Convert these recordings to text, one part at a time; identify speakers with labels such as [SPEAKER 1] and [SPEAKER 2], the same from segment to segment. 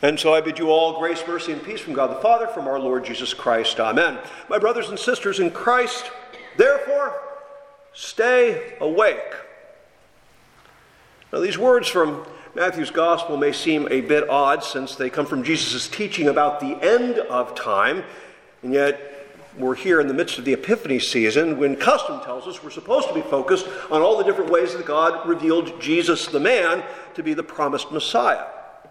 [SPEAKER 1] And so I bid you all grace, mercy, and peace from God the Father, from our Lord Jesus Christ. Amen. My brothers and sisters in Christ, therefore, stay awake. Now, these words from Matthew's Gospel may seem a bit odd since they come from Jesus' teaching about the end of time, and yet we're here in the midst of the Epiphany season when custom tells us we're supposed to be focused on all the different ways that God revealed Jesus the man to be the promised Messiah.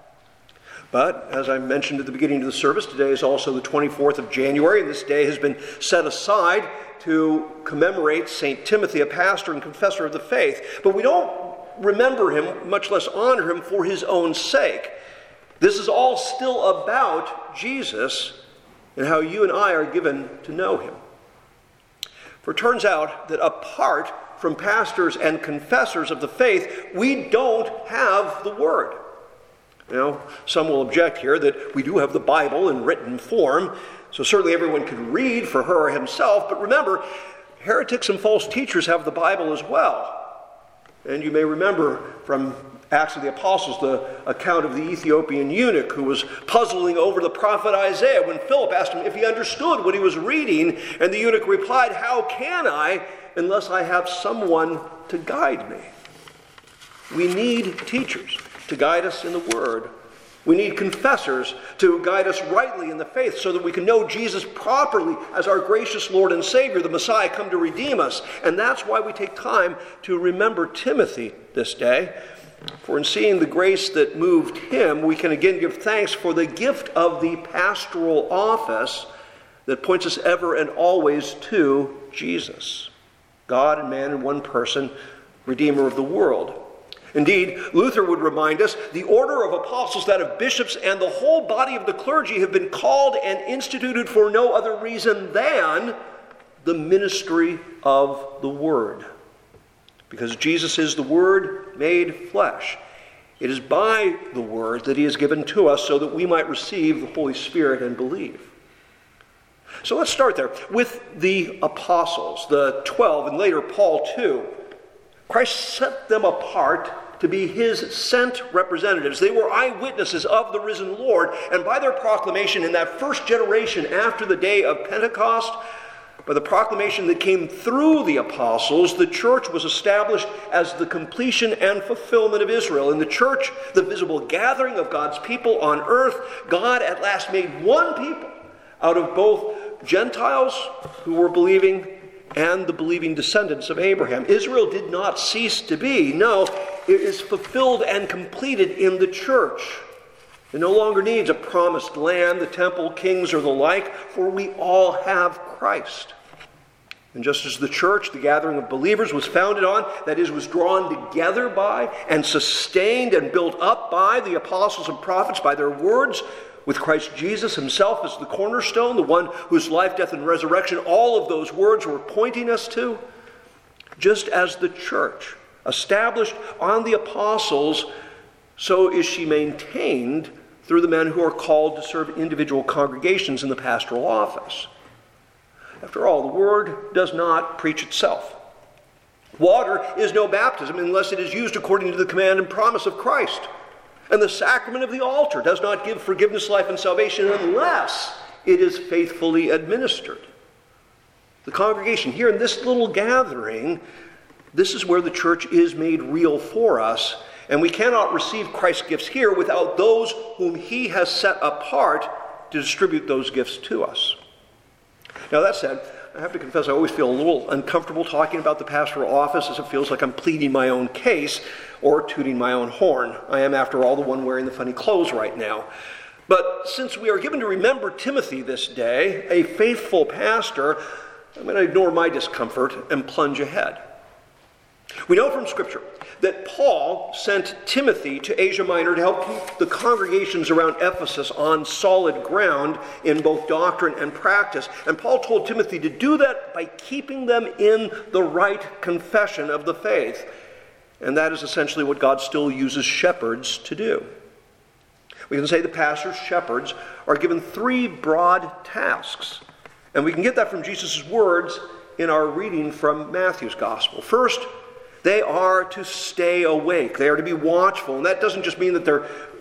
[SPEAKER 1] But, as I mentioned at the beginning of the service, today is also the 24th of January, and this day has been set aside to commemorate St. Timothy, a pastor and confessor of the faith. But we don't remember him, much less honor him, for his own sake. This is all still about Jesus and how you and I are given to know him. For it turns out that apart from pastors and confessors of the faith, we don't have the Word. Now, some will object here that we do have the Bible in written form, so certainly everyone can read for her or himself, but remember, heretics and false teachers have the Bible as well. And you may remember from Acts of the Apostles the account of the Ethiopian eunuch who was puzzling over the prophet Isaiah when Philip asked him if he understood what he was reading, and the eunuch replied, "How can I unless I have someone to guide me?" We need teachers to guide us in the Word. We need confessors to guide us rightly in the faith so that we can know Jesus properly as our gracious Lord and Savior, the Messiah, come to redeem us. And that's why we take time to remember Timothy this day. For in seeing the grace that moved him, we can again give thanks for the gift of the pastoral office that points us ever and always to Jesus, God and man in one person, Redeemer of the world. Indeed, Luther would remind us, the order of apostles, that of bishops, and the whole body of the clergy have been called and instituted for no other reason than the ministry of the Word. Because Jesus is the Word made flesh. It is by the Word that he is given to us so that we might receive the Holy Spirit and believe. So let's start there with the apostles, the 12, and later Paul too. Christ set them apart to be his sent representatives. They were eyewitnesses of the risen Lord, and by their proclamation in that first generation after the day of Pentecost, by the proclamation that came through the apostles, the church was established as the completion and fulfillment of Israel. In the church, the visible gathering of God's people on earth, God at last made one people out of both Gentiles who were believing and the believing descendants of Abraham. Israel did not cease to be. No, it is fulfilled and completed in the church. It no longer needs a promised land, the temple, kings, or the like, for we all have Christ. And just as the church, the gathering of believers, was founded on, that is, was drawn together by and sustained and built up by the apostles and prophets by their words, with Christ Jesus himself as the cornerstone, the one whose life, death, and resurrection all of those words were pointing us to, just as the church, established on the apostles, so is she maintained through the men who are called to serve individual congregations in the pastoral office. After all, the Word does not preach itself. Water is no baptism unless it is used according to the command and promise of Christ. And the sacrament of the altar does not give forgiveness, life, and salvation unless it is faithfully administered. The congregation here in this little gathering, this is where the church is made real for us, and we cannot receive Christ's gifts here without those whom he has set apart to distribute those gifts to us. Now that said, I have to confess I always feel a little uncomfortable talking about the pastoral office, as it feels like I'm pleading my own case or tooting my own horn. I am, after all, the one wearing the funny clothes right now. But since we are given to remember Timothy this day, a faithful pastor, I'm going to ignore my discomfort and plunge ahead. We know from Scripture that Paul sent Timothy to Asia Minor to help keep the congregations around Ephesus on solid ground in both doctrine and practice. And Paul told Timothy to do that by keeping them in the right confession of the faith. And that is essentially what God still uses shepherds to do. We can say the pastors, shepherds, are given three broad tasks. And we can get that from Jesus' words in our reading from Matthew's Gospel. First, they are to stay awake. They are to be watchful. And that doesn't just mean that they're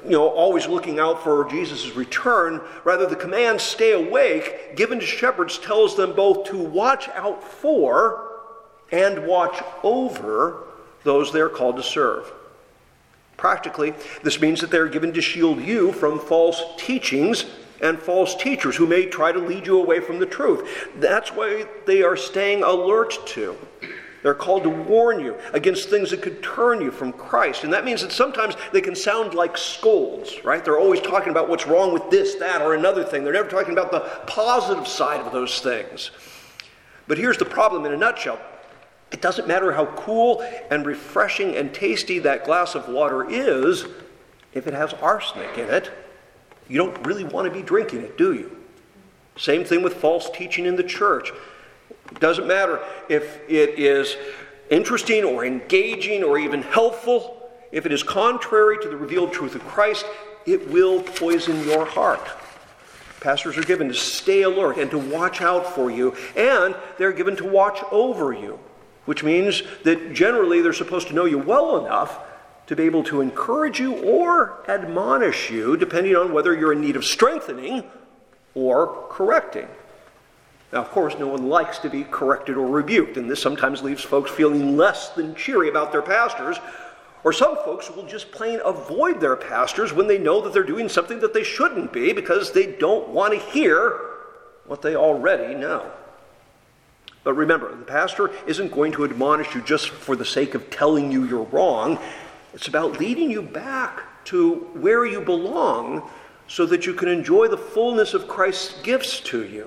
[SPEAKER 1] always looking out for Jesus' return. Rather, the command, stay awake, given to shepherds, tells them both to watch out for and watch over those they're called to serve. Practically, this means that they're given to shield you from false teachings and false teachers who may try to lead you away from the truth. That's why they are staying alert to. They're called to warn you against things that could turn you from Christ. And that means that sometimes they can sound like scolds, right? They're always talking about what's wrong with this, that, or another thing. They're never talking about the positive side of those things. But here's the problem in a nutshell. It doesn't matter how cool and refreshing and tasty that glass of water is, if it has arsenic in it, you don't really want to be drinking it, do you? Same thing with false teaching in the church. It doesn't matter if it is interesting or engaging or even helpful. If it is contrary to the revealed truth of Christ, it will poison your heart. Pastors are given to stay alert and to watch out for you, and they're given to watch over you, which means that generally they're supposed to know you well enough to be able to encourage you or admonish you, depending on whether you're in need of strengthening or correcting. Now, of course, no one likes to be corrected or rebuked, and this sometimes leaves folks feeling less than cheery about their pastors, or some folks will just plain avoid their pastors when they know that they're doing something that they shouldn't be because they don't want to hear what they already know. But remember, the pastor isn't going to admonish you just for the sake of telling you you're wrong. It's about leading you back to where you belong so that you can enjoy the fullness of Christ's gifts to you.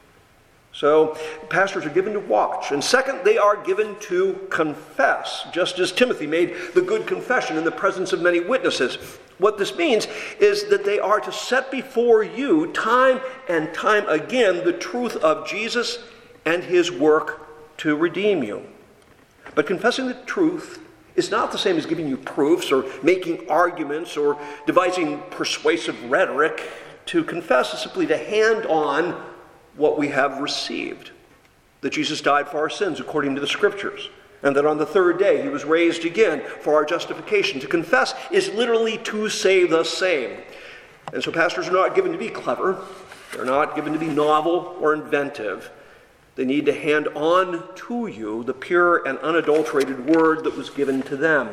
[SPEAKER 1] So, pastors are given to watch. And second, they are given to confess, just as Timothy made the good confession in the presence of many witnesses. What this means is that they are to set before you time and time again the truth of Jesus and his work to redeem you. But confessing the truth is not the same as giving you proofs or making arguments or devising persuasive rhetoric. To confess is simply to hand on what we have received. That Jesus died for our sins according to the Scriptures, and that on the third day he was raised again for our justification. To confess is literally to say the same. And so pastors are not given to be clever. They're not given to be novel or inventive. They need to hand on to you the pure and unadulterated word that was given to them.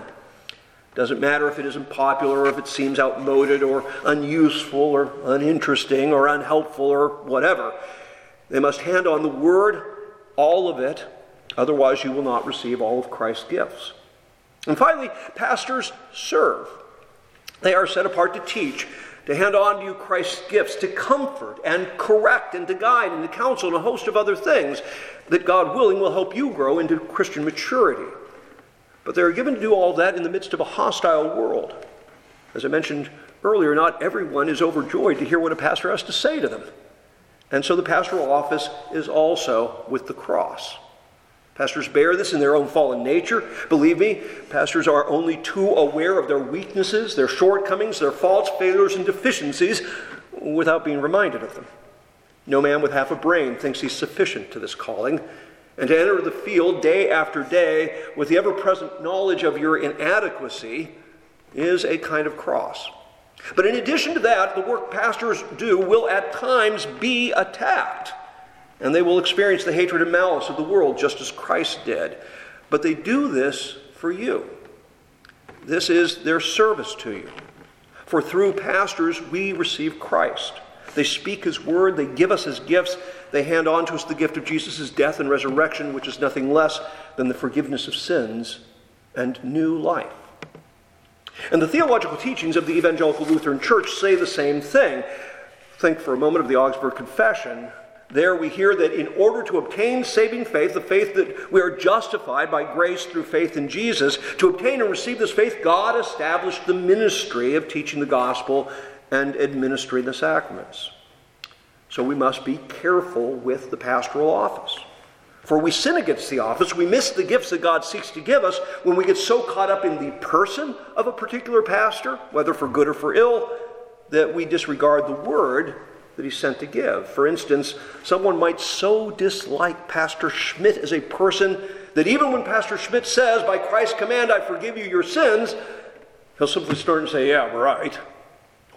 [SPEAKER 1] It doesn't matter if it isn't popular or if it seems outmoded or unuseful or uninteresting or unhelpful or whatever. They must hand on the word, all of it, otherwise you will not receive all of Christ's gifts. And finally, pastors serve. They are set apart to teach, to hand on to you Christ's gifts, to comfort and correct and to guide and to counsel and a host of other things that, God willing, will help you grow into Christian maturity. But they are given to do all that in the midst of a hostile world. As I mentioned earlier, not everyone is overjoyed to hear what a pastor has to say to them. And so the pastoral office is also with the cross. Pastors bear this in their own fallen nature. Believe me, pastors are only too aware of their weaknesses, their shortcomings, their faults, failures, and deficiencies without being reminded of them. No man with half a brain thinks he's sufficient to this calling. And to enter the field day after day with the ever-present knowledge of your inadequacy is a kind of cross. But in addition to that, the work pastors do will at times be attacked. And they will experience the hatred and malice of the world just as Christ did. But they do this for you. This is their service to you. For through pastors we receive Christ. They speak his word, they give us his gifts, they hand on to us the gift of Jesus' death and resurrection, which is nothing less than the forgiveness of sins and new life. And the theological teachings of the Evangelical Lutheran Church say the same thing. Think for a moment of the Augsburg Confession. There we hear that in order to obtain saving faith, the faith that we are justified by grace through faith in Jesus, to obtain and receive this faith, God established the ministry of teaching the gospel and administering the sacraments. So we must be careful with the pastoral office. For we sin against the office, we miss the gifts that God seeks to give us when we get so caught up in the person of a particular pastor, whether for good or for ill, that we disregard the word that he's sent to give. For instance, someone might so dislike Pastor Schmidt as a person that even when Pastor Schmidt says, by Christ's command, I forgive you your sins, he'll simply start and say, yeah, right.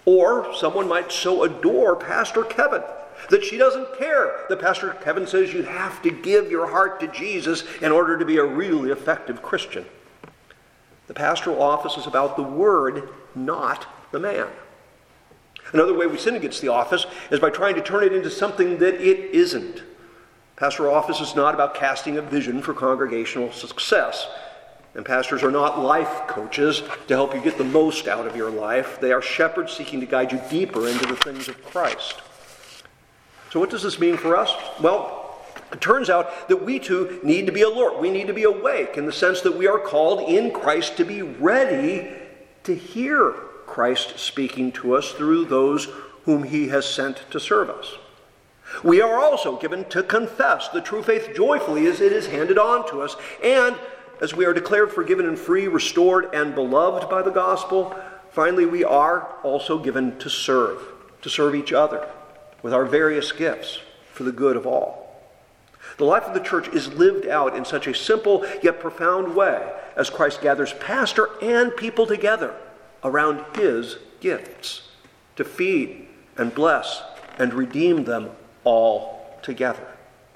[SPEAKER 1] Or someone might so adore Pastor Kevin that she doesn't care that Pastor Kevin says you have to give your heart to Jesus in order to be a really effective Christian. The pastoral office is about the word, not the man. Another way we sin against the office is by trying to turn it into something that it isn't. Pastoral office is not about casting a vision for congregational success. And pastors are not life coaches to help you get the most out of your life. They are shepherds seeking to guide you deeper into the things of Christ. So what does this mean for us? Well, it turns out that we too need to be alert. We need to be awake in the sense that we are called in Christ to be ready to hear Christ speaking to us through those whom he has sent to serve us. We are also given to confess the true faith joyfully as it is handed on to us. And as we are declared forgiven and free, restored and beloved by the gospel, finally we are also given to serve each other with our various gifts for the good of all. The life of the church is lived out in such a simple yet profound way as Christ gathers pastor and people together around his gifts to feed and bless and redeem them all together.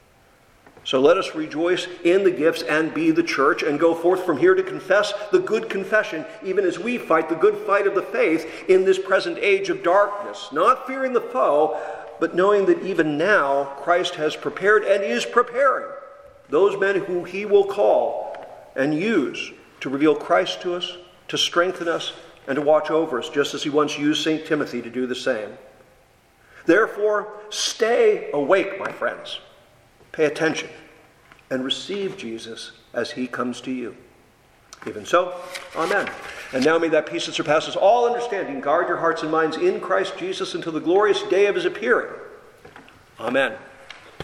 [SPEAKER 1] So let us rejoice in the gifts and be the church and go forth from here to confess the good confession, even as we fight the good fight of the faith in this present age of darkness, not fearing the foe, but knowing that even now Christ has prepared and is preparing those men who he will call and use to reveal Christ to us, to strengthen us, and to watch over us, just as he once used St. Timothy to do the same. Therefore, stay awake, my friends. Pay attention and receive Jesus as he comes to you. Even so, amen. And now may that peace that surpasses all understanding guard your hearts and minds in Christ Jesus until the glorious day of his appearing. Amen.